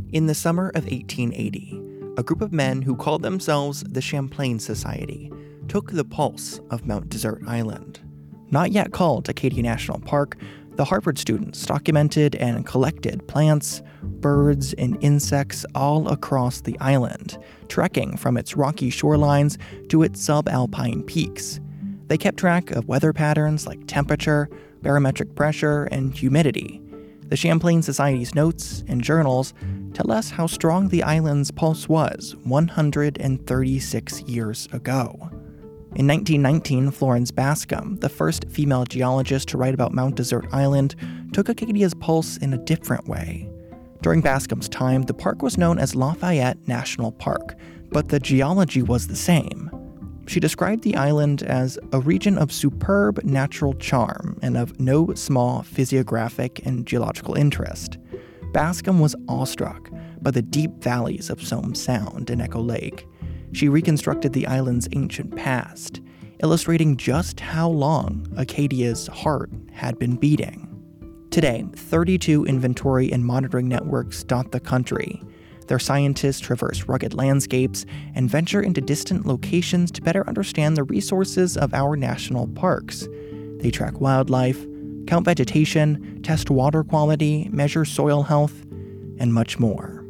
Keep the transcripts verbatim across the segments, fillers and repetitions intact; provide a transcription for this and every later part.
In the summer of eighteen eighty, a group of men who called themselves the Champlain Society took the pulse of Mount Desert Island. Not yet called Acadia National Park, the Harvard students documented and collected plants, birds, and insects all across the island, trekking from its rocky shorelines to its subalpine peaks. They kept track of weather patterns like temperature, barometric pressure, and humidity. The Champlain Society's notes and journals tell us how strong the island's pulse was one hundred thirty-six years ago. In nineteen nineteen, Florence Bascom, the first female geologist to write about Mount Desert Island, took Acadia's pulse in a different way. During Bascom's time, the park was known as Lafayette National Park, but the geology was the same. She described the island as a region of superb natural charm and of no small physiographic and geological interest. Bascom was awestruck by the deep valleys of Somme Sound and Echo Lake. She reconstructed the island's ancient past, illustrating just how long Acadia's heart had been beating. Today, thirty-two inventory and monitoring networks dot the country. Their scientists traverse rugged landscapes and venture into distant locations to better understand the resources of our national parks. They track wildlife, count vegetation, test water quality, measure soil health, and much more.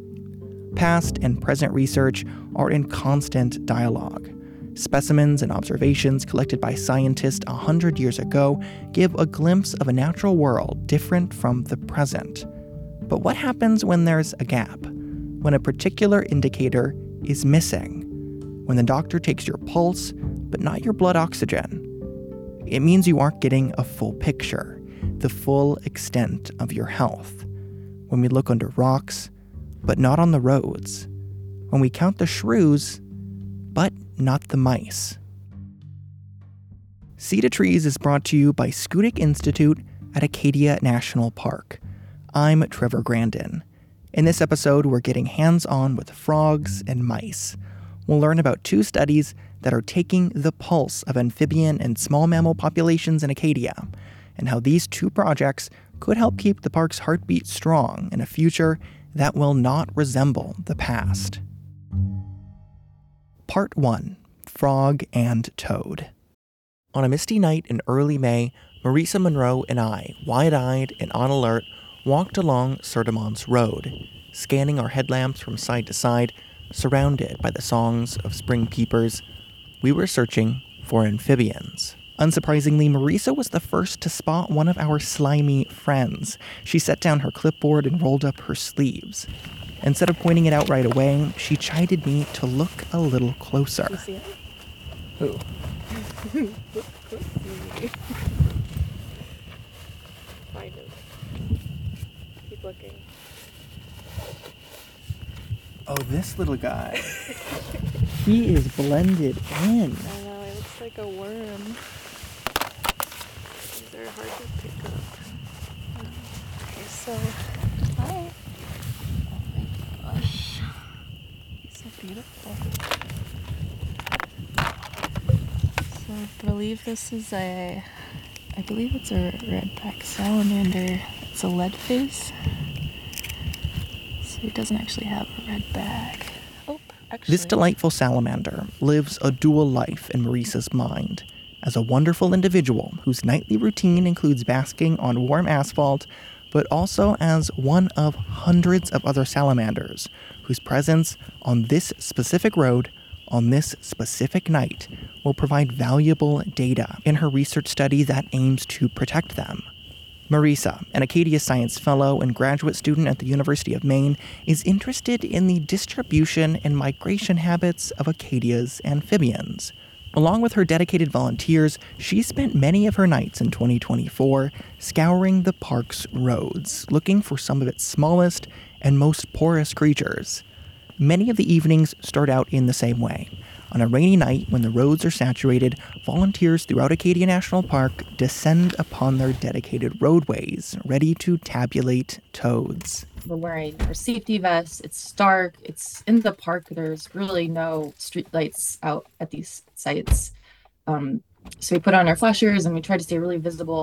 Past and present research are in constant dialogue. Specimens and observations collected by scientists a hundred years ago give a glimpse of a natural world different from the present. But what happens when there's a gap? When a particular indicator is missing? When the doctor takes your pulse, but not your blood oxygen? It means you aren't getting a full picture, the full extent of your health. When we look under rocks, but not on the roads. When we count the shrews, but not the mice. Seed to Trees is brought to you by Schoodic Institute at Acadia National Park. I'm Trevor Grandin. In this episode, we're getting hands-on with frogs and mice. We'll learn about two studies that are taking the pulse of amphibian and small mammal populations in Acadia, and how these two projects could help keep the park's heartbeat strong in a future that will not resemble the past. Part one, Frog and Toad. On a misty night in early May, Marisa Monroe and I, wide-eyed and on alert, walked along Serdemonts Road, scanning our headlamps from side to side, surrounded by the songs of spring peepers. We were searching for amphibians. Unsurprisingly, Marisa was the first to spot one of our slimy friends. She set down her clipboard and rolled up her sleeves. Instead of pointing it out right away, she chided me to look a little closer. You see it? Who? Look closely. Find it. Keep looking. Oh, this little guy. He is blended in. I know, it looks like a worm. These are hard to pick up. Okay, so, hi. Oh my gosh. He's so beautiful. So I believe this is a, I believe it's a redback salamander. It's a lead face. So he doesn't actually have a red bag. Oh, actually. This delightful salamander lives a dual life in Marisa's mind. As a wonderful individual whose nightly routine includes basking on warm asphalt, but also as one of hundreds of other salamanders whose presence on this specific road, on this specific night, will provide valuable data in her research study that aims to protect them. Marisa, an Acadia Science Fellow and graduate student at the University of Maine, is interested in the distribution and migration habits of Acadia's amphibians. Along with her dedicated volunteers, she spent many of her nights in twenty twenty-four scouring the park's roads, looking for some of its smallest and most porous creatures. Many of the evenings start out in the same way. On a rainy night when the roads are saturated, volunteers throughout Acadia National Park descend upon their dedicated roadways, ready to tabulate toads. We're wearing our safety vests. It's dark. It's in the park. There's really no street lights out at these sites. Um, so we put on our flashers and we try to stay really visible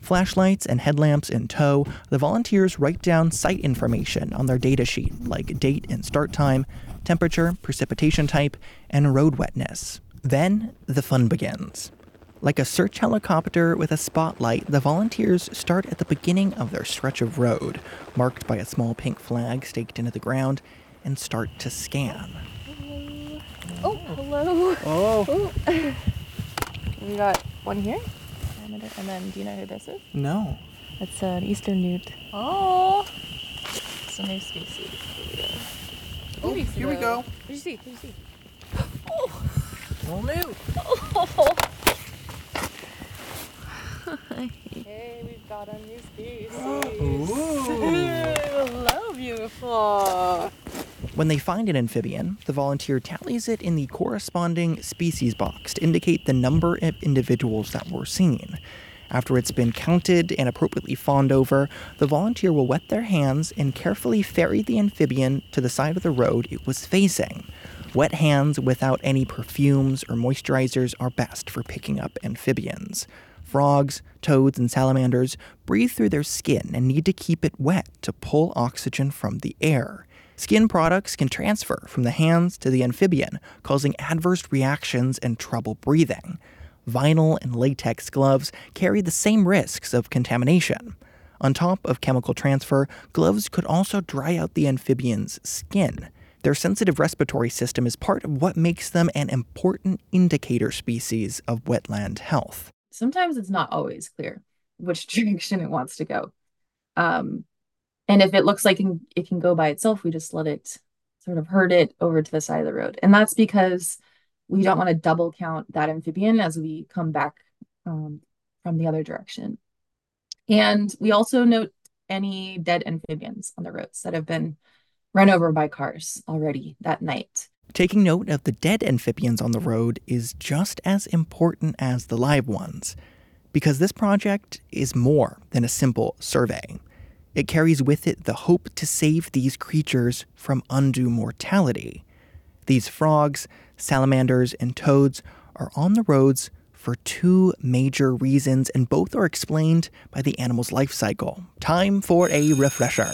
Flashlights and headlamps in tow, the volunteers write down site information on their data sheet, like date and start time, temperature, precipitation type, and road wetness. Then, the fun begins. Like a search helicopter with a spotlight, the volunteers start at the beginning of their stretch of road, marked by a small pink flag staked into the ground, and start to scan. Oh, hello. Oh. Oh. We got one here. And then, do you know who this is? No. It's an eastern newt. Oh. It's a new species. Oh, here we go. What did you see? What did you see? Oh. Little newt. Oh. Hey, we've got a new species. Ooh. Hello, beautiful. When they find an amphibian, the volunteer tallies it in the corresponding species box to indicate the number of individuals that were seen. After it's been counted and appropriately fawned over, the volunteer will wet their hands and carefully ferry the amphibian to the side of the road it was facing. Wet hands without any perfumes or moisturizers are best for picking up amphibians. Frogs, toads, and salamanders breathe through their skin and need to keep it wet to pull oxygen from the air. Skin products can transfer from the hands to the amphibian, causing adverse reactions and trouble breathing. Vinyl and latex gloves carry the same risks of contamination. On top of chemical transfer, gloves could also dry out the amphibian's skin. Their sensitive respiratory system is part of what makes them an important indicator species of wetland health. Sometimes it's not always clear which direction it wants to go. Um, and if it looks like it can, it can go by itself, we just let it sort of herd it over to the side of the road. And that's because we don't want to double count that amphibian as we come back um, from the other direction. And we also note any dead amphibians on the roads that have been run over by cars already that night. Taking note of the dead amphibians on the road is just as important as the live ones, because this project is more than a simple survey. It carries with it the hope to save these creatures from undue mortality. These frogs, salamanders, and toads are on the roads for two major reasons, and both are explained by the animal's life cycle. Time for a refresher.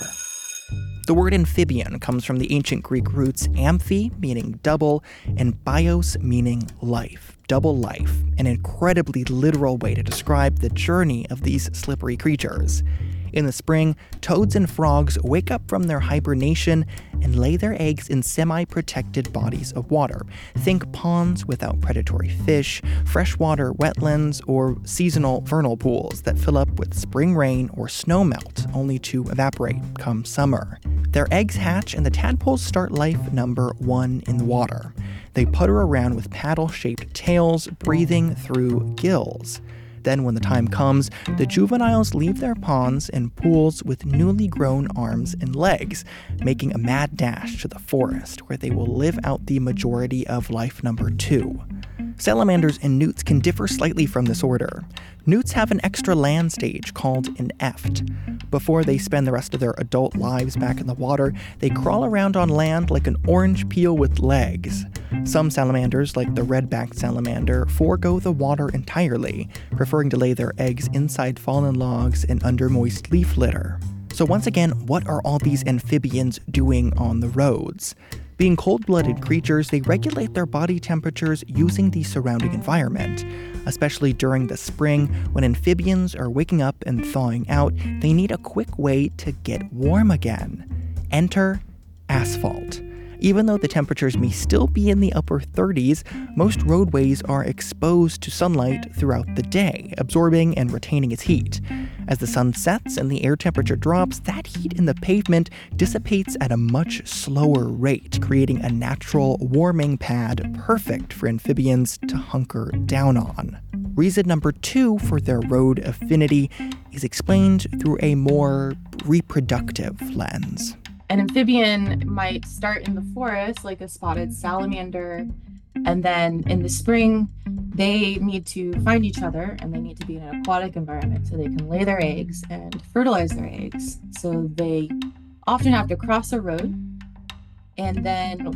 The word amphibian comes from the ancient Greek roots amphi, meaning double, and bios, meaning life, double life, an incredibly literal way to describe the journey of these slippery creatures. In the spring, toads and frogs wake up from their hibernation and lay their eggs in semi-protected bodies of water. Think ponds without predatory fish, freshwater wetlands, or seasonal vernal pools that fill up with spring rain or snow melt, only to evaporate come summer. Their eggs hatch and the tadpoles start life number one in the water. They putter around with paddle-shaped tails, breathing through gills. Then when the time comes, the juveniles leave their ponds and pools with newly grown arms and legs, making a mad dash to the forest, where they will live out the majority of life number two. Salamanders and newts can differ slightly from this order. Newts have an extra land stage called an eft. Before they spend the rest of their adult lives back in the water, they crawl around on land like an orange peel with legs. Some salamanders, like the red-backed salamander, forego the water entirely, preferring to lay their eggs inside fallen logs and under moist leaf litter. So once again, what are all these amphibians doing on the roads? Being cold-blooded creatures, they regulate their body temperatures using the surrounding environment. Especially during the spring, when amphibians are waking up and thawing out, they need a quick way to get warm again. Enter asphalt. Even though the temperatures may still be in the upper thirties, most roadways are exposed to sunlight throughout the day, absorbing and retaining its heat. As the sun sets and the air temperature drops, that heat in the pavement dissipates at a much slower rate, creating a natural warming pad perfect for amphibians to hunker down on. Reason number two for their road affinity is explained through a more reproductive lens. An amphibian might start in the forest like a spotted salamander, and then in the spring they need to find each other and they need to be in an aquatic environment so they can lay their eggs and fertilize their eggs. So they often have to cross a road, and then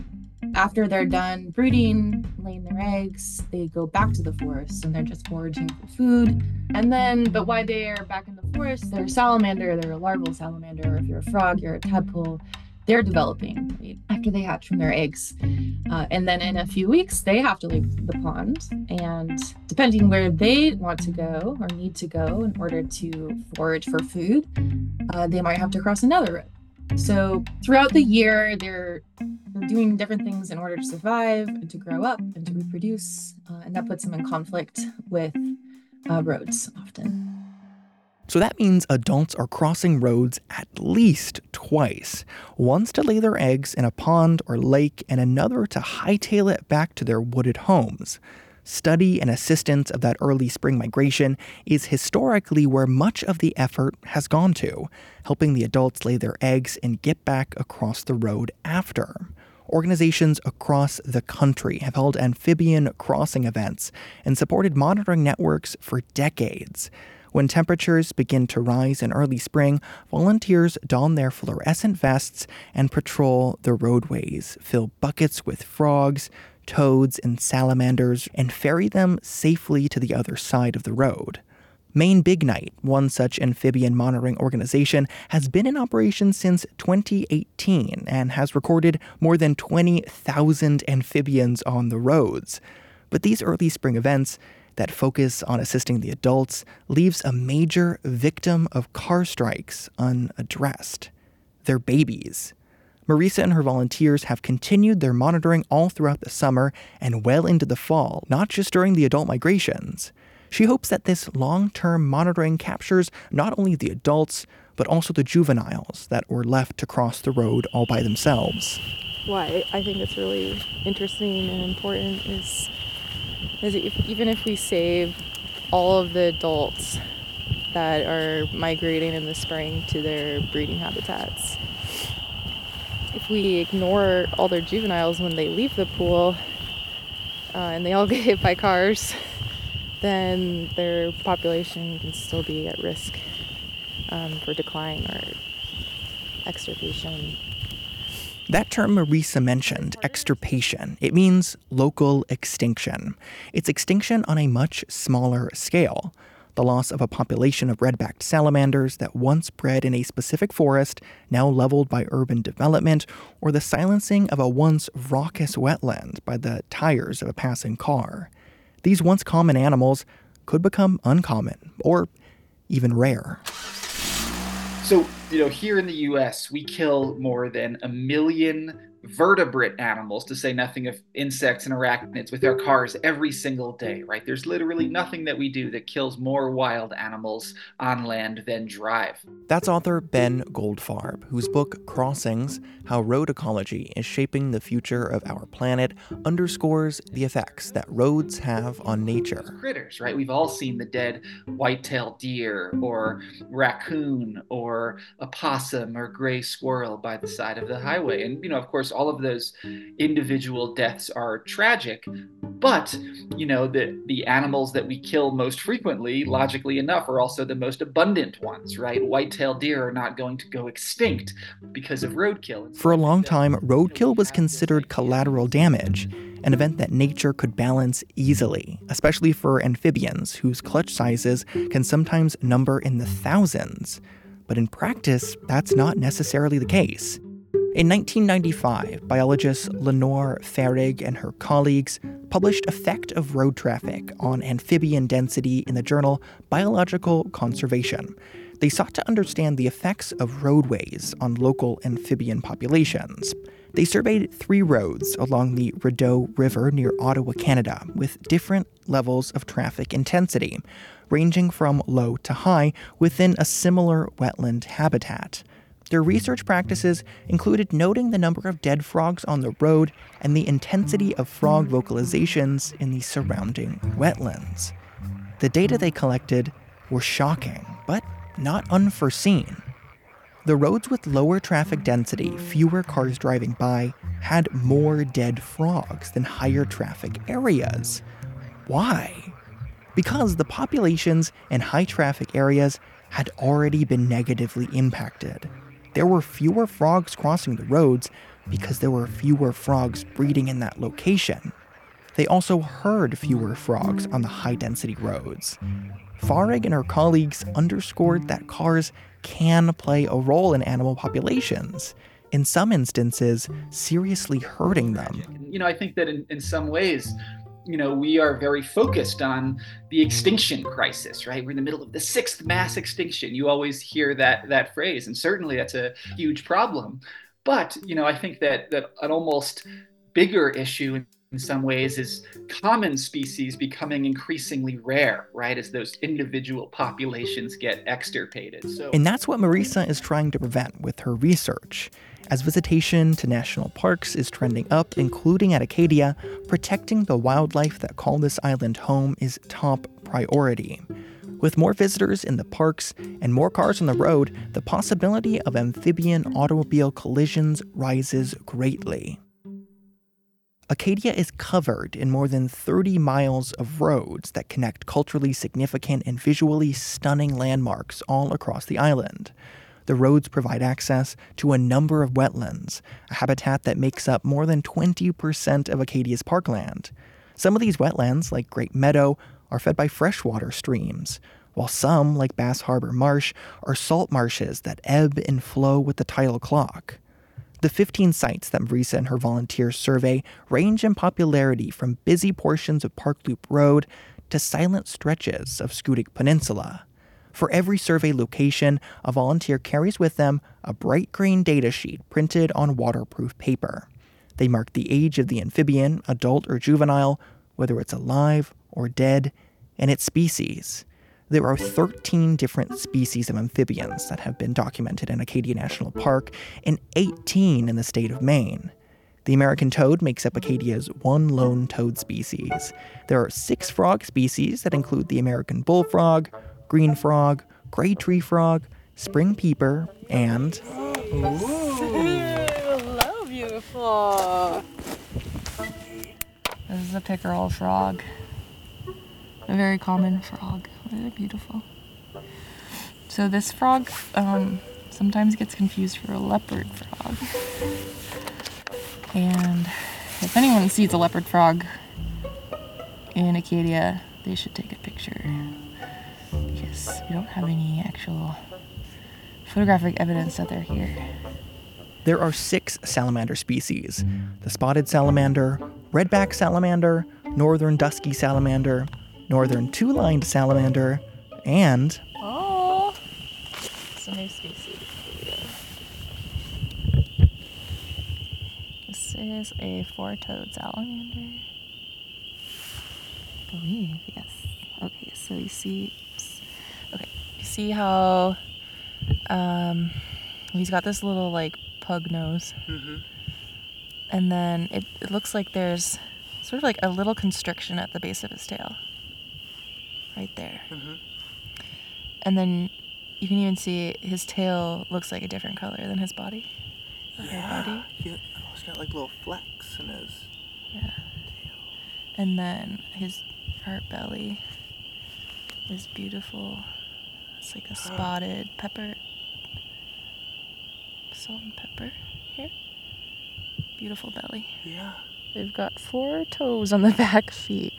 After they're done breeding, laying their eggs, they go back to the forest and they're just foraging for food. And then, but while they're back in the forest, they're a salamander, they're a larval salamander, or if you're a frog, you're a tadpole, they're developing right, after they hatch from their eggs. Uh, and then in a few weeks, they have to leave the pond. And depending where they want to go or need to go in order to forage for food, uh, they might have to cross another road. So throughout the year, they're they're doing different things in order to survive and to grow up and to reproduce. Uh, and that puts them in conflict with uh, roads often. So that means adults are crossing roads at least twice. Once to lay their eggs in a pond or lake, and another to hightail it back to their wooded homes. Study and assistance of that early spring migration is historically where much of the effort has gone to, helping the adults lay their eggs and get back across the road after. Organizations across the country have held amphibian crossing events and supported monitoring networks for decades. When temperatures begin to rise in early spring, volunteers don their fluorescent vests and patrol the roadways, fill buckets with frogs, toads, and salamanders, and ferry them safely to the other side of the road. Maine Big Night, one such amphibian monitoring organization, has been in operation since twenty eighteen and has recorded more than twenty thousand amphibians on the roads. But these early spring events that focus on assisting the adults leaves a major victim of car strikes unaddressed: their babies. Marisa and her volunteers have continued their monitoring all throughout the summer and well into the fall, not just during the adult migrations. She hopes that this long-term monitoring captures not only the adults, but also the juveniles that were left to cross the road all by themselves. Why I think it's really interesting and important is, is if, even if we save all of the adults that are migrating in the spring to their breeding habitats, if we ignore all their juveniles when they leave the pool uh, and they all get hit by cars, then their population can still be at risk um, for decline or extirpation. That term Marisa mentioned, extirpation, it means local extinction. It's extinction on a much smaller scale. The loss of a population of red-backed salamanders that once bred in a specific forest, now leveled by urban development, or the silencing of a once raucous wetland by the tires of a passing car. These once common animals could become uncommon, or even rare. So, you know, here in the U S, we kill more than a million vertebrate animals, to say nothing of insects and arachnids, with our cars every single day, right? There's literally nothing that we do that kills more wild animals on land than drive. That's author Ben Goldfarb, whose book Crossings: How Road Ecology is Shaping the Future of Our Planet underscores the effects that roads have on nature. Critters, right? We've all seen the dead white-tailed deer or raccoon or a possum or gray squirrel by the side of the highway. And, you know, of course, all of those individual deaths are tragic, but, you know, the, the animals that we kill most frequently, logically enough, are also the most abundant ones, right? White-tailed deer are not going to go extinct because of roadkill. For a long time, roadkill was considered collateral damage, an event that nature could balance easily, especially for amphibians whose clutch sizes can sometimes number in the thousands. But in practice, that's not necessarily the case. In nineteen ninety-five, biologist Lenore Farrig and her colleagues published Effect of Road Traffic on Amphibian Density in the journal Biological Conservation. They sought to understand the effects of roadways on local amphibian populations. They surveyed three roads along the Rideau River near Ottawa, Canada, with different levels of traffic intensity, ranging from low to high within a similar wetland habitat. Their research practices included noting the number of dead frogs on the road and the intensity of frog vocalizations in the surrounding wetlands. The data they collected were shocking, but not unforeseen. The roads with lower traffic density, fewer cars driving by, had more dead frogs than higher traffic areas. Why? Because the populations in high traffic areas had already been negatively impacted. There were fewer frogs crossing the roads, because there were fewer frogs breeding in that location. They also heard fewer frogs on the high-density roads. Fahrig and her colleagues underscored that cars can play a role in animal populations, in some instances, seriously hurting them. You know, I think that in, in some ways, you know, we are very focused on the extinction crisis, right? We're in the middle of the sixth mass extinction. You always hear that that phrase, and certainly that's a huge problem. But, you know, I think that that an almost bigger issue in, in some ways is common species becoming increasingly rare, right? As those individual populations get extirpated. So, and that's what Marisa is trying to prevent with her research. As visitation to national parks is trending up, including at Acadia, protecting the wildlife that call this island home is top priority. With more visitors in the parks and more cars on the road, the possibility of amphibian-automobile collisions rises greatly. Acadia is covered in more than thirty miles of roads that connect culturally significant and visually stunning landmarks all across the island. The roads provide access to a number of wetlands, a habitat that makes up more than twenty percent of Acadia's parkland. Some of these wetlands, like Great Meadow, are fed by freshwater streams, while some, like Bass Harbor Marsh, are salt marshes that ebb and flow with the tidal clock. The fifteen sites that Marisa and her volunteers survey range in popularity from busy portions of Park Loop Road to silent stretches of Schoodic Peninsula. For every survey location, a volunteer carries with them a bright green data sheet printed on waterproof paper. They mark the age of the amphibian, adult or juvenile, whether it's alive or dead, and its species. There are thirteen different species of amphibians that have been documented in Acadia National Park and eighteen in the state of Maine. The American toad makes up Acadia's one lone toad species. There are six frog species that include the American bullfrog, green frog, gray tree frog, spring peeper, and... Hello, beautiful. This is a pickerel frog. A very common frog. They're beautiful. So this frog um, sometimes gets confused for a leopard frog. And if anyone sees a leopard frog in Acadia, they should take a picture. Because we don't have any actual photographic evidence that they're here. There are six salamander species: the spotted salamander, redback salamander, northern dusky salamander, northern two-lined salamander, and... Oh! It's a new species. This is a four-toed salamander. I believe, yes. Okay, so you see... Okay, you see how um, he's got this little, like, pug nose. Mm-hmm. And then it, it looks like there's sort of like a little constriction at the base of his tail. Right there. Mm-hmm. And then you can even see his tail looks like a different color than his body. Yeah. Body. He, oh, he's got like little flecks in his yeah. tail. And then his heart belly is beautiful. It's like a spotted huh. pepper. Salt and pepper here. Beautiful belly. Yeah. They've got four toes on the back feet.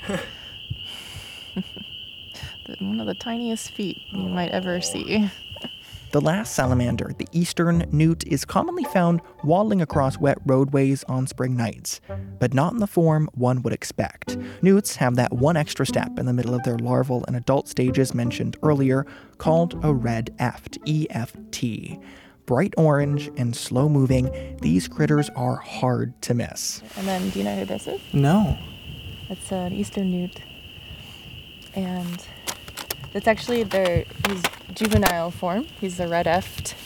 One of the tiniest feet you might ever see. The last salamander, the eastern newt, is commonly found waddling across wet roadways on spring nights, but not in the form one would expect. Newts have that one extra step in the middle of their larval and adult stages mentioned earlier, called a red eft, E F T. Bright orange and slow-moving, these critters are hard to miss. And then, do you know who this is? No. It's an eastern newt. And that's actually their his juvenile form. He's the red eft.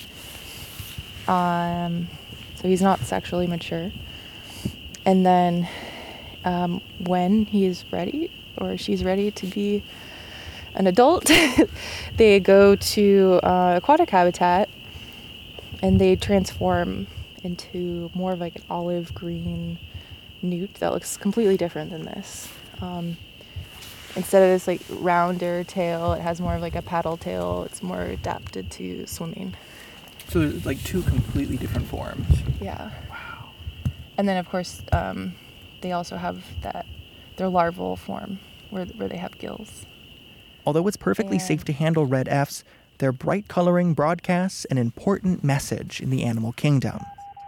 Um, so he's not sexually mature. And then um, when he's ready, or she's ready to be an adult, they go to uh, aquatic habitat and they transform into more of like an olive green newt that looks completely different than this. Um, Instead of this like rounder tail, it has more of like a paddle tail. It's more adapted to swimming. So there's like two completely different forms. Yeah. Wow. And then, of course, um, they also have that their larval form where where they have gills. Although it's perfectly And safe to handle red Fs, their bright coloring broadcasts an important message in the animal kingdom.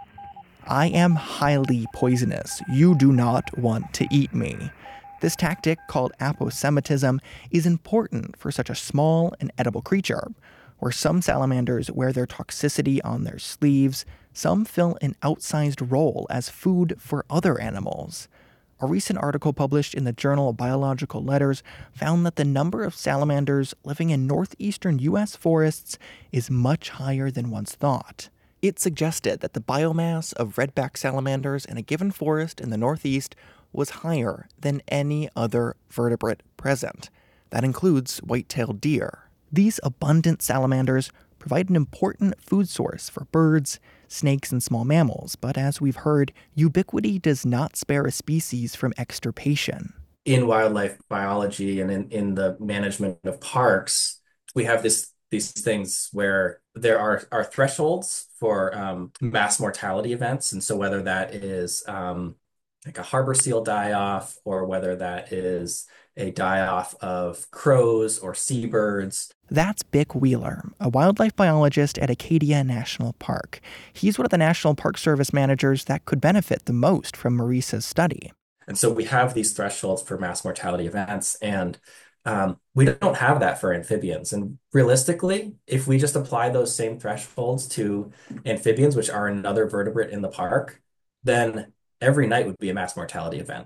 I am highly poisonous. You do not want to eat me. This tactic, called aposematism, is important for such a small and edible creature, where some salamanders wear their toxicity on their sleeves, some fill an outsized role as food for other animals. A recent article published in the journal Biological Letters found that the number of salamanders living in northeastern U S forests is much higher than once thought. It suggested that the biomass of redback salamanders in a given forest in the northeast was higher than any other vertebrate present. That includes white-tailed deer. These abundant salamanders provide an important food source for birds, snakes, and small mammals, but as we've heard, ubiquity does not spare a species from extirpation. In wildlife biology and in, in the management of parks, we have this these things where there are, are thresholds for um, mass mortality events. And so whether that is um, like a harbor seal die-off, or whether that is a die-off of crows or seabirds. That's Bick Wheeler, a wildlife biologist at Acadia National Park. He's one of the National Park Service managers that could benefit the most from Maurice's study. And so we have these thresholds for mass mortality events, and um, we don't have that for amphibians. And realistically, if we just apply those same thresholds to amphibians, which are another vertebrate in the park, then every night would be a mass mortality event.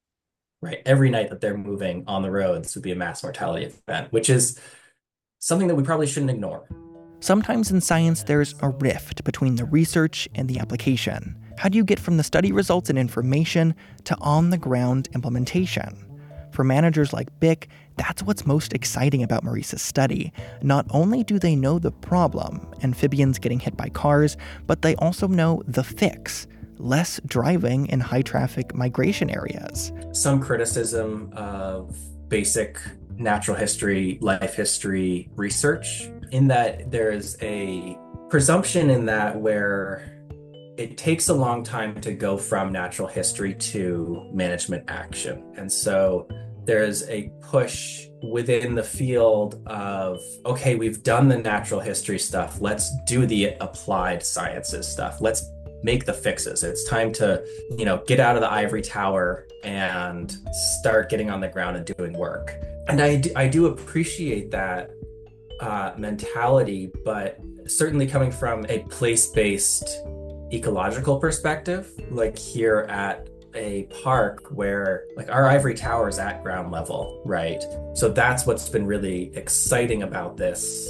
Right? Every night that they're moving on the roads would be a mass mortality event, which is something that we probably shouldn't ignore. Sometimes in science, there's a rift between the research and the application. How do you get from the study results and information to on-the-ground implementation? For managers like Bick, that's what's most exciting about Maurice's study. Not only do they know the problem, amphibians getting hit by cars, but they also know the fix, less driving in high-traffic migration areas. Some criticism of basic natural history, life history research, in that there's a presumption in that where it takes a long time to go from natural history to management action. And so there's a push within the field of, okay, we've done the natural history stuff. Let's do the applied sciences stuff. Let's make the fixes. It's time to, you know, get out of the ivory tower and start getting on the ground and doing work. And I do, I do appreciate that uh, mentality, but certainly coming from a place-based ecological perspective, like here at a park where like our ivory tower is at ground level, right? So that's what's been really exciting about this,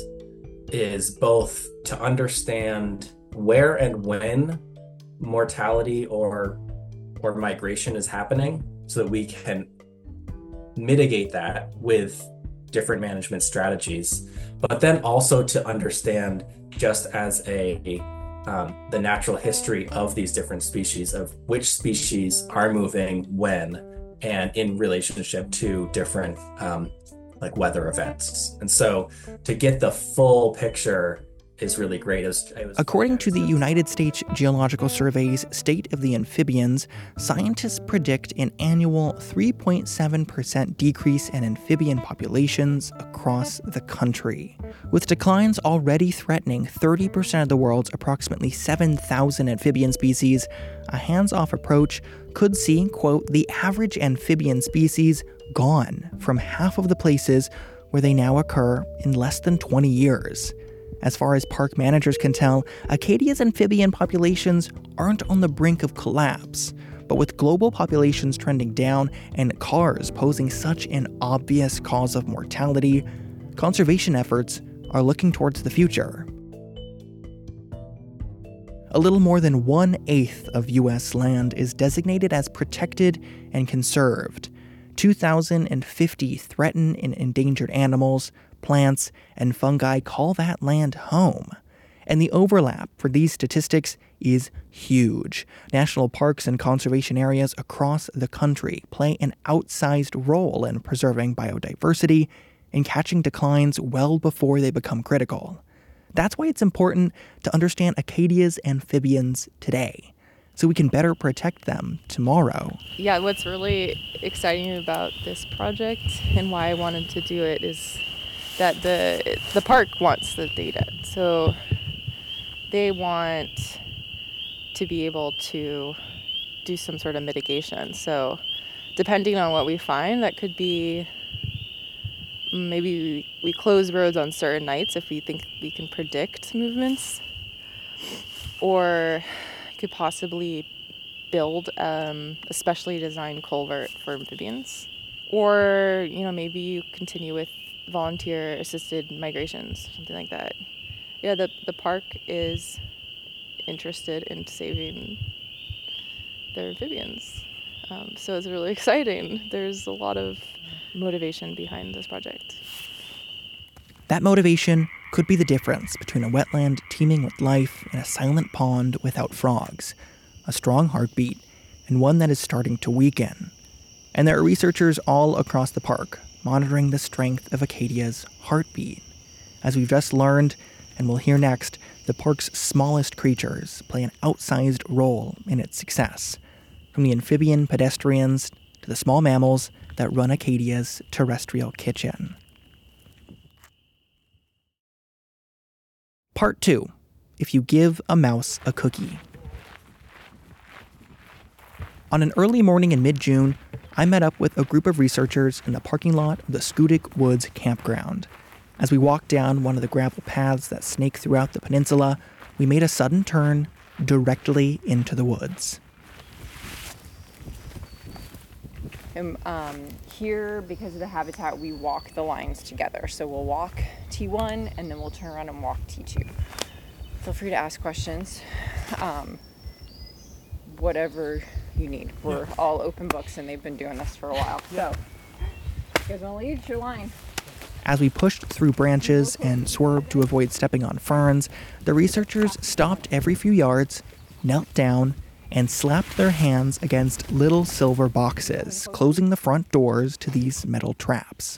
is both to understand where and when mortality or or migration is happening, so that we can mitigate that with different management strategies, but then also to understand, just as a um, the natural history of these different species, of which species are moving when and in relationship to different um, like weather events. And so to get the full picture is really great. It was, it was According to the United States Geological Survey's State of the Amphibians, scientists predict an annual three point seven percent decrease in amphibian populations across the country. With declines already threatening thirty percent of the world's approximately seven thousand amphibian species, a hands-off approach could see, quote, the average amphibian species gone from half of the places where they now occur in less than twenty years. As far as park managers can tell, Acadia's amphibian populations aren't on the brink of collapse. But with global populations trending down and cars posing such an obvious cause of mortality, conservation efforts are looking towards the future. A little more than one-eighth of U S land is designated as protected and conserved. two thousand fifty threatened and endangered animals, plants, and fungi call that land home. And the overlap for these statistics is huge. National parks and conservation areas across the country play an outsized role in preserving biodiversity and catching declines well before they become critical. That's why it's important to understand Acadia's amphibians today. so we can better protect them tomorrow. Yeah, what's really exciting about this project and why I wanted to do it is that the the park wants the data. So they want to be able to do some sort of mitigation. So depending on what we find, that could be maybe we, we close roads on certain nights if we think we can predict movements, or could possibly build um, a specially designed culvert for amphibians, or you know maybe you continue with volunteer assisted migrations, something like that. Yeah, the the park is interested in saving their amphibians, um, so it's really exciting. There's a lot of motivation behind this project. That motivation could be the difference between a wetland teeming with life and a silent pond without frogs, a strong heartbeat, and one that is starting to weaken. And there are researchers all across the park monitoring the strength of Acadia's heartbeat. As we've just learned, and we'll hear next, the park's smallest creatures play an outsized role in its success, from the amphibian pedestrians to the small mammals that run Acadia's terrestrial kitchen. Part two, if you give a mouse a cookie. On an early morning in mid-June, I met up with a group of researchers in the parking lot of the Schoodic Woods campground. As we walked down one of the gravel paths that snake throughout the peninsula, we made a sudden turn directly into the woods. And um, here, because of the habitat, we walk the lines together. So we'll walk T one and then we'll turn around and walk T two. Feel free to ask questions. Um, whatever you need. We're yeah. all open books and they've been doing this for a while. So, you guys want to lead your line? As we pushed through branches and swerved to avoid stepping on ferns, the researchers stopped every few yards, knelt down, and slapped their hands against little silver boxes, closing the front doors to these metal traps.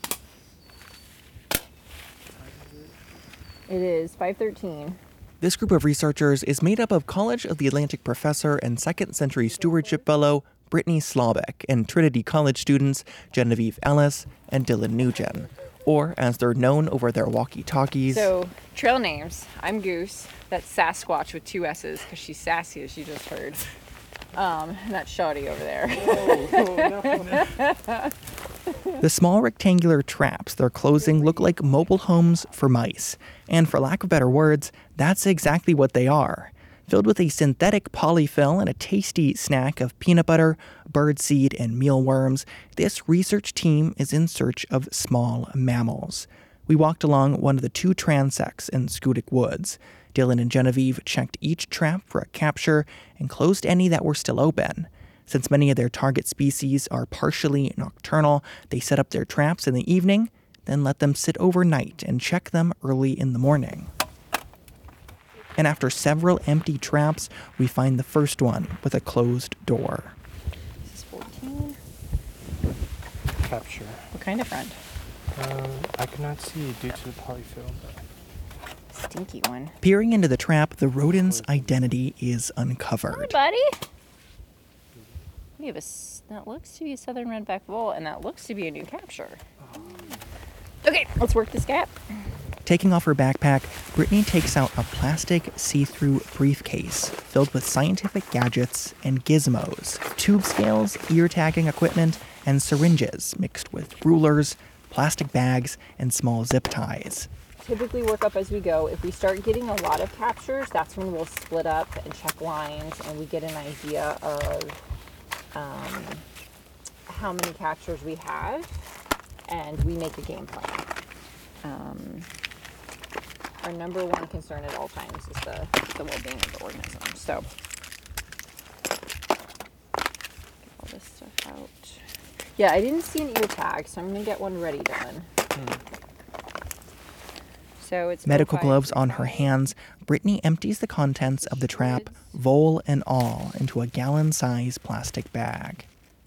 It is five thirteen. This group of researchers is made up of College of the Atlantic professor and second century stewardship fellow Brittany Slobek and Trinity College students Genevieve Ellis and Dylan Nugent, or as they're known over their walkie-talkies. So, trail names. I'm Goose. That's Sasquatch with two S's because she's sassy, as you just heard. Um, and that's Shoddy over there. The small rectangular traps they're closing look like mobile homes for mice. And for lack of better words, that's exactly what they are. Filled with a synthetic polyfill and a tasty snack of peanut butter, birdseed, and mealworms, this research team is in search of small mammals. We walked along one of the two transects in Schoodic Woods. Dylan and Genevieve checked each trap for a capture and closed any that were still open. Since many of their target species are partially nocturnal, they set up their traps in the evening, then let them sit overnight and check them early in the morning. And after several empty traps, we find the first one with a closed door. This is fourteen. Capture. What kind of friend? Um, I cannot see due to the polyfill. Stinky one. Peering into the trap, the rodent's identity is uncovered. Hi, buddy. We have a, that looks to be a southern redback vole, and that looks to be a new capture. Okay, let's work this gap. Taking off her backpack, Brittany takes out a plastic see-through briefcase filled with scientific gadgets and gizmos, tube scales, ear tagging equipment, and syringes mixed with rulers, plastic bags, and small zip ties. Typically work up as we go. If we start getting a lot of captures, that's when we'll split up and check lines and we get an idea of um, how many captures we have, and we make a game plan. Um, our number one concern at all times is the, the well-being of the organism. So, get all this stuff out. Yeah, I didn't see an ear tag, so I'm going to get one ready, Dylan. Hmm. So it's medical gloves on her hands, Brittany empties the contents of the trap, vole and all, into a gallon-sized plastic bag.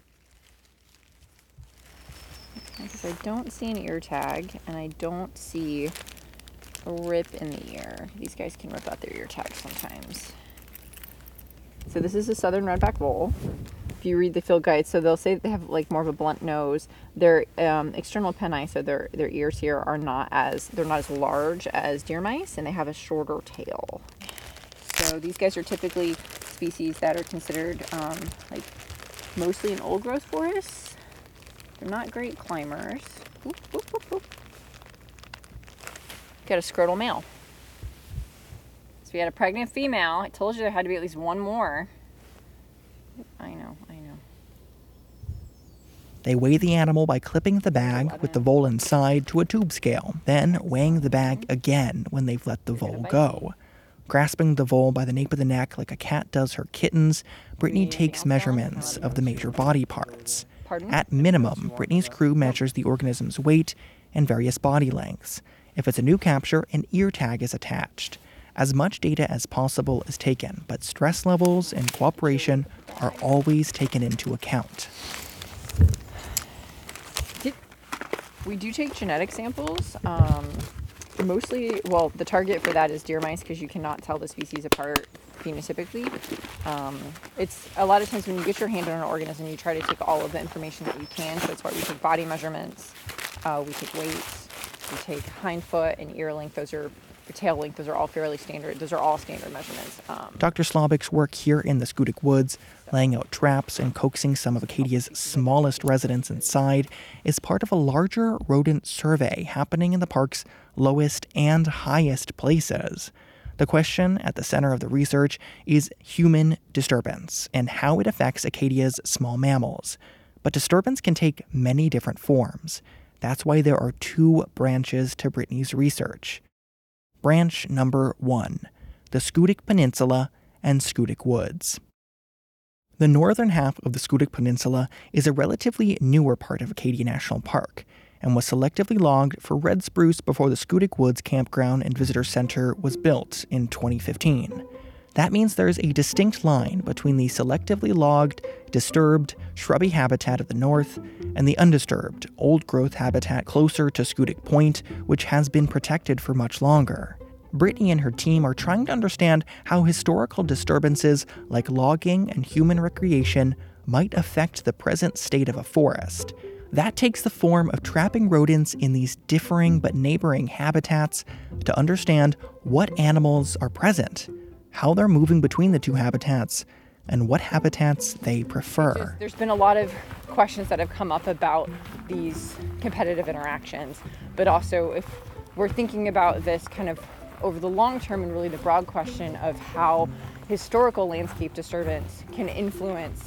Because I don't see an ear tag, and I don't see a rip in the ear. These guys can rip out their ear tags sometimes. So this is a southern redback vole. If you read the field guide, so they'll say that they have like more of a blunt nose. Their um, external penni, so their their ears here are not as they're not as large as deer mice, and they have a shorter tail. So these guys are typically species that are considered um, like mostly in old growth forests. They're not great climbers. Whoop, whoop, whoop, whoop. Got a scrotal male. So we had a pregnant female. I told you there had to be at least one more. I know, I know. They weigh the animal by clipping the bag with the vole inside to a tube scale, then weighing the bag again when they've let the vole go. Grasping the vole by the nape of the neck like a cat does her kittens, Brittany takes measurements of the major body parts. At minimum, Brittany's crew measures the organism's weight and various body lengths. If it's a new capture, an ear tag is attached. As much data as possible is taken, but stress levels and cooperation are always taken into account. We do take genetic samples. Um, mostly, well, the target for that is deer mice because you cannot tell the species apart phenotypically. Um, it's a lot of times when you get your hand on an organism, you try to take all of the information that you can. So that's why we take body measurements, uh, we take weight, we take hind foot and ear length. Those are tail length. Those are all fairly standard. Those are all standard measurements. Um, Doctor Slobik's work here in the Schoodic Woods, laying out traps and coaxing some of Acadia's smallest residents inside, is part of a larger rodent survey happening in the park's lowest and highest places. The question at the center of the research is human disturbance and how it affects Acadia's small mammals. But disturbance can take many different forms. That's why there are two branches to Brittany's research. Branch number one, the Schoodic Peninsula and Schoodic Woods. The northern half of the Schoodic Peninsula is a relatively newer part of Acadia National Park and was selectively logged for red spruce before the Schoodic Woods Campground and Visitor Center was built in twenty fifteen. That means there's a distinct line between the selectively logged, disturbed, shrubby habitat of the north and the undisturbed, old-growth habitat closer to Schoodic Point, which has been protected for much longer. Brittany and her team are trying to understand how historical disturbances like logging and human recreation might affect the present state of a forest. That takes the form of trapping rodents in these differing but neighboring habitats to understand what animals are present, how they're moving between the two habitats, and what habitats they prefer. There's been a lot of questions that have come up about these competitive interactions, but also if we're thinking about this kind of over the long term and really the broad question of how historical landscape disturbance can influence,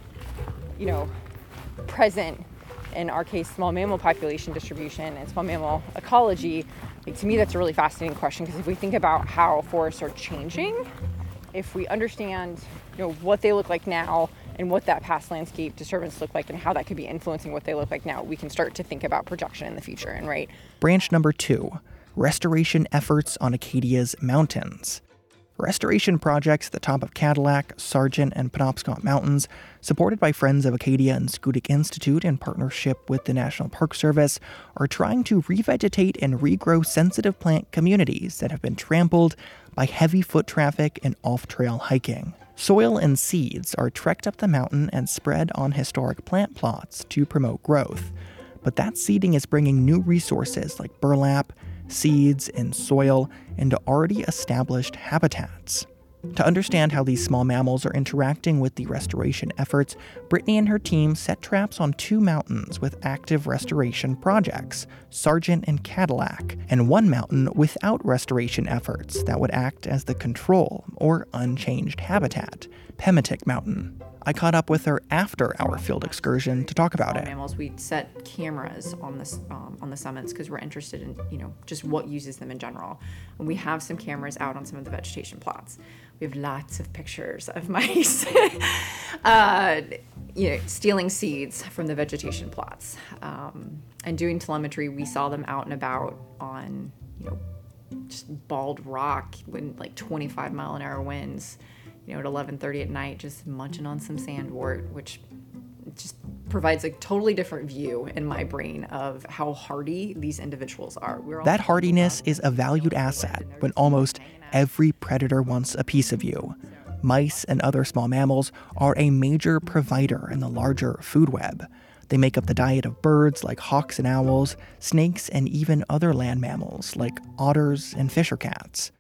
you know, present, in our case, small mammal population distribution and small mammal ecology, like, to me that's a really fascinating question, because if we think about how forests are changing, if we understand, you know, what they look like now and what that past landscape disturbance looked like and how that could be influencing what they look like now, we can start to think about projection in the future. And right. Branch number two, restoration efforts on Acadia's mountains. Restoration projects at the top of Cadillac, Sargent, and Penobscot Mountains, supported by Friends of Acadia and Schoodic Institute in partnership with the National Park Service, are trying to revegetate and regrow sensitive plant communities that have been trampled by heavy foot traffic and off-trail hiking. Soil and seeds are trekked up the mountain and spread on historic plant plots to promote growth. But that seeding is bringing new resources like burlap, seeds, and soil into already established habitats. To understand how these small mammals are interacting with the restoration efforts, Brittany and her team set traps on two mountains with active restoration projects, Sargent and Cadillac, and one mountain without restoration efforts that would act as the control or unchanged habitat, Pematic Mountain. I caught up with her after our field excursion to talk about it. Mammals, we set cameras on this um, on the summits because we're interested in, you know, just what uses them in general. And we have some cameras out on some of the vegetation plots. We have lots of pictures of mice, uh, you know, stealing seeds from the vegetation plots. Um, and doing telemetry, we saw them out and about on, you know, just bald rock when like twenty-five mile an hour winds. You know, at eleven thirty at night, just munching on some sandwort, which just provides a totally different view in my brain of how hardy these individuals are. We're all that hardiness is a valued asset when almost every predator wants a piece of you. Mice and other small mammals are a major provider in the larger food web. They make up the diet of birds like hawks and owls, snakes, and even other land mammals like otters and fisher cats.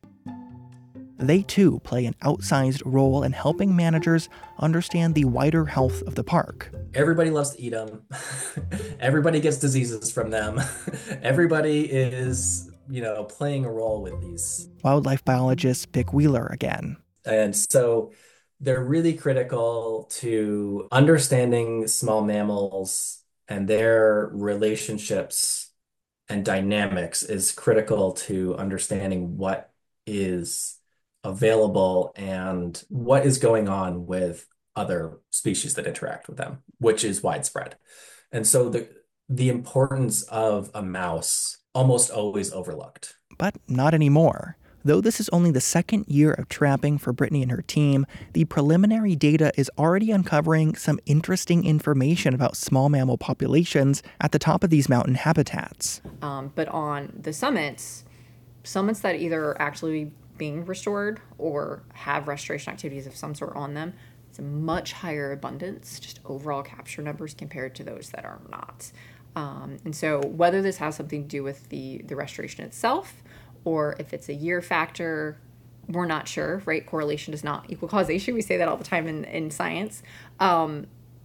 They too play an outsized role in helping managers understand the wider health of the park. Everybody loves to eat them. Everybody gets diseases from them. Everybody is, you know, playing a role with these. Wildlife biologist Vic Wheeler again. And so they're really critical to understanding small mammals, and their relationships and dynamics is critical to understanding what is available and what is going on with other species that interact with them, which is widespread. And so the the importance of a mouse almost always overlooked. But not anymore. Though this is only the second year of trapping for Brittany and her team, the preliminary data is already uncovering some interesting information about small mammal populations at the top of these mountain habitats. Um, but on the summits, summits that either are actually being restored or have restoration activities of some sort on them, it's a much higher abundance, just overall capture numbers compared to those that are not. Um, and so whether this has something to do with the, the restoration itself, or if it's a year factor, we're not sure, right? Correlation does not equal causation. We say that all the time in, in science. Um,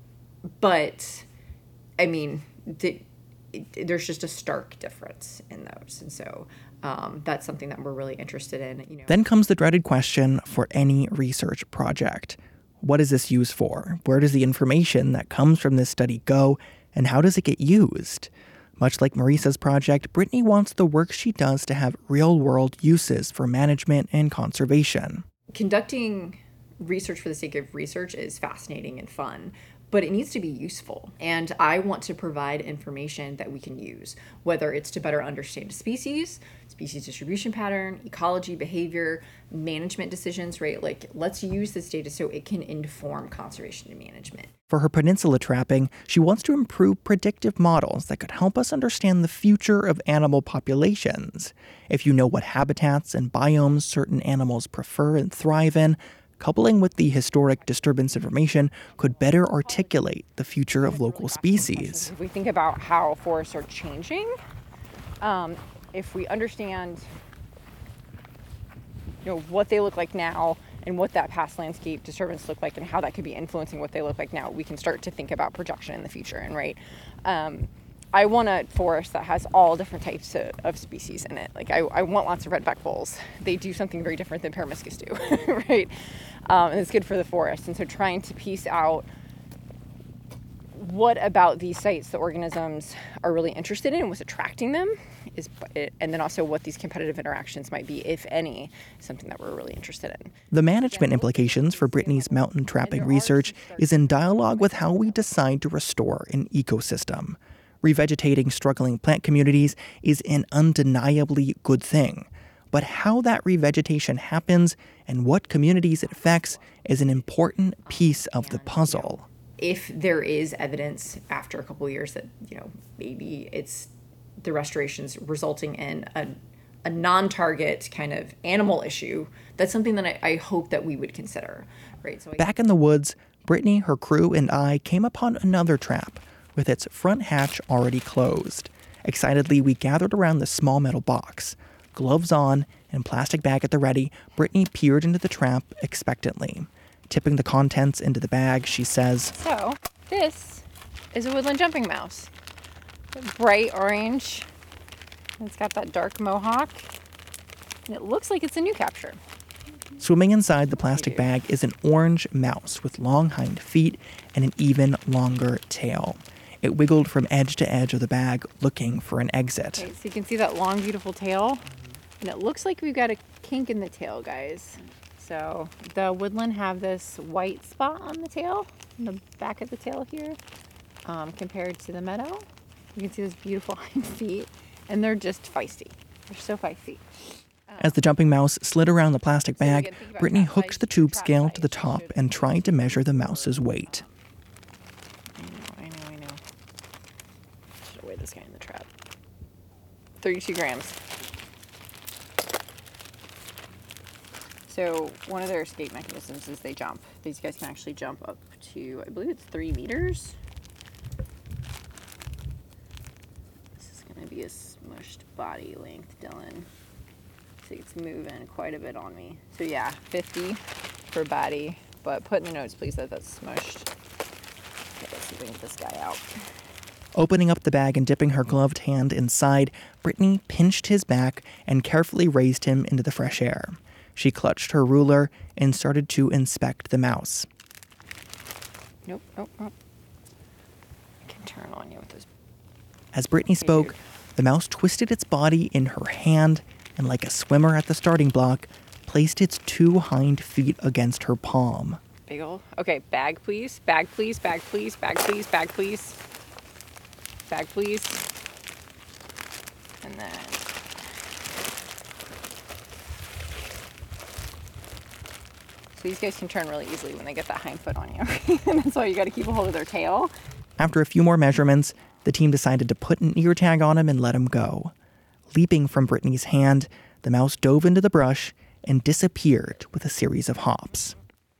but, I mean, the, it, there's just a stark difference in those. And so um, that's something that we're really interested in. You know. Then comes the dreaded question for any research project. What is this used for? Where does the information that comes from this study go, and how does it get used? Much like Marisa's project, Brittany wants the work she does to have real-world uses for management and conservation. Conducting research for the sake of research is fascinating and fun, but it needs to be useful. And I want to provide information that we can use, whether it's to better understand a species, species distribution pattern, ecology, behavior, management decisions, right? Like, let's use this data so it can inform conservation and management. For her peninsula trapping, she wants to improve predictive models that could help us understand the future of animal populations. If you know what habitats and biomes certain animals prefer and thrive in, coupling with the historic disturbance information could better articulate the future of local species. If we think about how forests are changing, um, if we understand, you know, what they look like now and what that past landscape disturbance looked like and how that could be influencing what they look like now, we can start to think about projection in the future. And right, um, I want a forest that has all different types of, of species in it. Like I, I want lots of redback voles. They do something very different than Peromyscus do, right? Um, and it's good for the forest. And so trying to piece out what about these sites the organisms are really interested in and what's attracting them is, and then also what these competitive interactions might be, if any, something that we're really interested in. The management implications for Brittany's mountain trapping research is in dialogue with how we decide to restore an ecosystem. Revegetating struggling plant communities is an undeniably good thing, but how that revegetation happens and what communities it affects is an important piece of the puzzle. If there is evidence after a couple of years that, you know, maybe it's the restorations resulting in a, a non-target kind of animal issue, that's something that I, I hope that we would consider, right? So I- Back in the woods, Brittany, her crew, and I came upon another trap with its front hatch already closed. Excitedly, we gathered around the small metal box. Gloves on and plastic bag at the ready, Brittany peered into the trap expectantly. Tipping the contents into the bag, she says, So, this is a woodland jumping mouse. Bright orange. It's got that dark mohawk. And it looks like it's a new capture. Swimming inside the plastic bag is an orange mouse with long hind feet and an even longer tail. It wiggled from edge to edge of the bag, looking for an exit. Okay, so you can see that long, beautiful tail. And it looks like we've got a kink in the tail, guys. So the woodland have this white spot on the tail, in the back of the tail here, um, compared to the meadow. You can see those beautiful hind feet, and they're just feisty. They're so feisty. As the jumping mouse slid around the plastic bag, Brittany hooked the tube scale to the top and tried to measure the mouse's weight. I know, I know, I know. Should have weighed this guy in the trap. thirty-two grams. So one of their escape mechanisms is they jump. These guys can actually jump up to, I believe it's three meters. This is going to be a smushed body length, Dylan. So it's moving quite a bit on me. So yeah, fifty per body, but put in the notes, please, that that's smushed. Okay, let's see if we can get this guy out. Opening up the bag and dipping her gloved hand inside, Brittany pinched his back and carefully raised him into the fresh air. She clutched her ruler and started to inspect the mouse. Nope, nope, nope. I can turn on you with this. As Brittany spoke, the mouse twisted its body in her hand and, like a swimmer at the starting block, placed its two hind feet against her palm. Big ol'. Okay, bag please, bag please, bag please, bag please, bag please. Bag please. And then so these guys can turn really easily when they get that hind foot on you. And that's why you got to keep a hold of their tail. After a few more measurements, the team decided to put an ear tag on him and let him go. Leaping from Brittany's hand, the mouse dove into the brush and disappeared with a series of hops.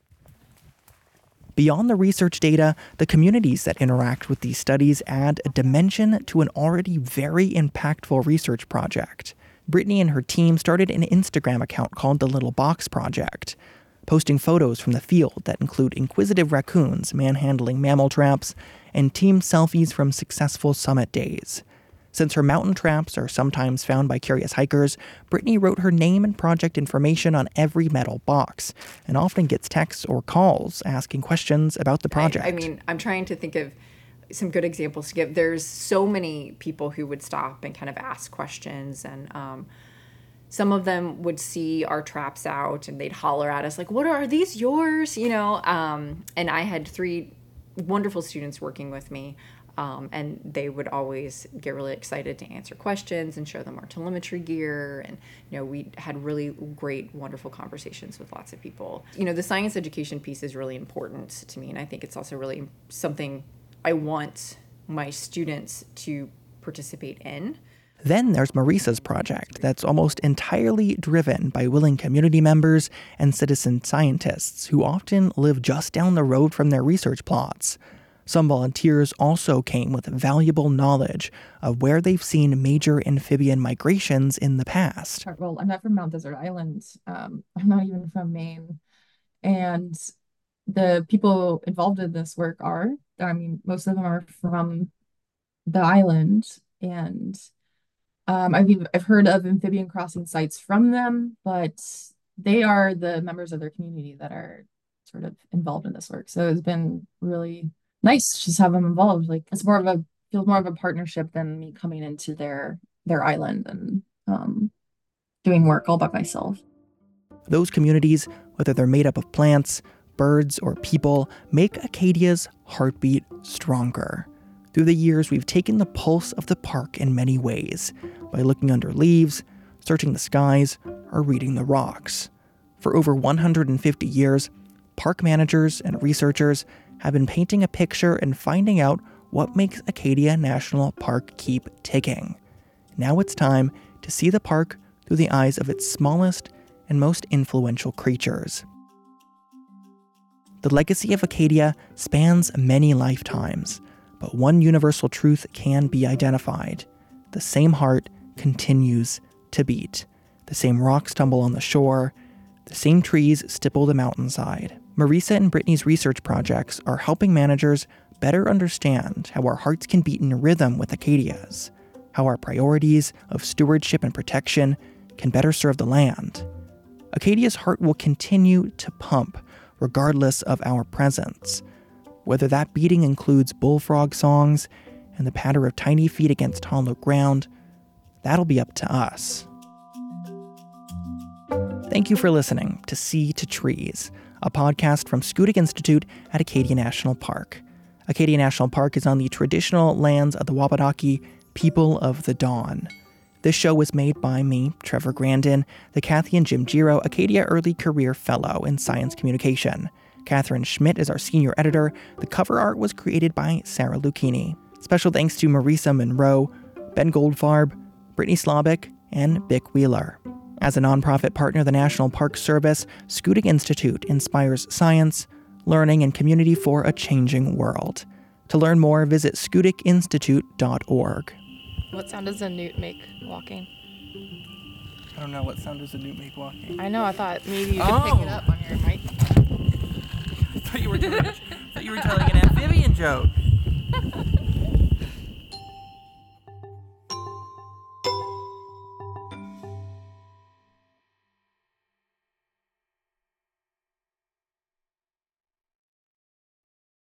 Beyond the research data, the communities that interact with these studies add a dimension to an already very impactful research project. Brittany and her team started an Instagram account called The Little Box Project, posting photos from the field that include inquisitive raccoons manhandling mammal traps and team selfies from successful summit days. Since her mountain traps are sometimes found by curious hikers, Brittany wrote her name and project information on every metal box and often gets texts or calls asking questions about the project. I, I mean, I'm trying to think of some good examples to give. There's so many people who would stop and kind of ask questions, and um, some of them would see our traps out and they'd holler at us like, what are, are these yours? You know, um, and I had three wonderful students working with me. Um, and they would always get really excited to answer questions and show them our telemetry gear. And, you know, we had really great, wonderful conversations with lots of people. You know, the science education piece is really important to me. And I think it's also really something I want my students to participate in. Then there's Marisa's project that's almost entirely driven by willing community members and citizen scientists who often live just down the road from their research plots. Some volunteers also came with valuable knowledge of where they've seen major amphibian migrations in the past. Well, I'm not from Mount Desert Island. Um, I'm not even from Maine. And the people involved in this work are, I mean, most of them are from the island. And um, I've, I've heard of amphibian crossing sites from them, but they are the members of their community that are sort of involved in this work. So it's been really nice to just have them involved. Like, it's more of a feels more of a partnership than me coming into their their island and um, doing work all by myself. Those communities, whether they're made up of plants, birds, or people, make Acadia's heartbeat stronger. Through the years, we've taken the pulse of the park in many ways, by looking under leaves, searching the skies, or reading the rocks. For over one hundred fifty years, park managers and researchers have been painting a picture and finding out what makes Acadia National Park keep ticking. Now it's time to see the park through the eyes of its smallest and most influential creatures. The legacy of Acadia spans many lifetimes, but one universal truth can be identified. The same heart continues to beat. The same rocks tumble on the shore. The same trees stipple the mountainside. Marisa and Brittany's research projects are helping managers better understand how our hearts can beat in rhythm with Acadia's, how our priorities of stewardship and protection can better serve the land. Acadia's heart will continue to pump regardless of our presence, whether that beating includes bullfrog songs and the patter of tiny feet against hollow ground. That'll be up to us. Thank you for listening to Sea to Trees, a podcast from Schoodic Institute at Acadia National Park. Acadia National Park is on the traditional lands of the Wabanaki people of the Dawn. This show was made by me, Trevor Grandin, the Kathy and Jim Giro Acadia Early Career Fellow in Science Communication. Catherine Schmidt is our senior editor. The cover art was created by Sarah Lucchini. Special thanks to Marisa Monroe, Ben Goldfarb, Brittany Slavic, and Bick Wheeler. As a nonprofit partner of the National Park Service, Schoodic Institute inspires science, learning, and community for a changing world. To learn more, visit schoodic institute dot org. What sound does a newt make walking? I don't know. What sound does a newt make walking? I know, I thought maybe you could Oh. pick it up on your mic. I thought you were telling, I thought you were telling an amphibian joke.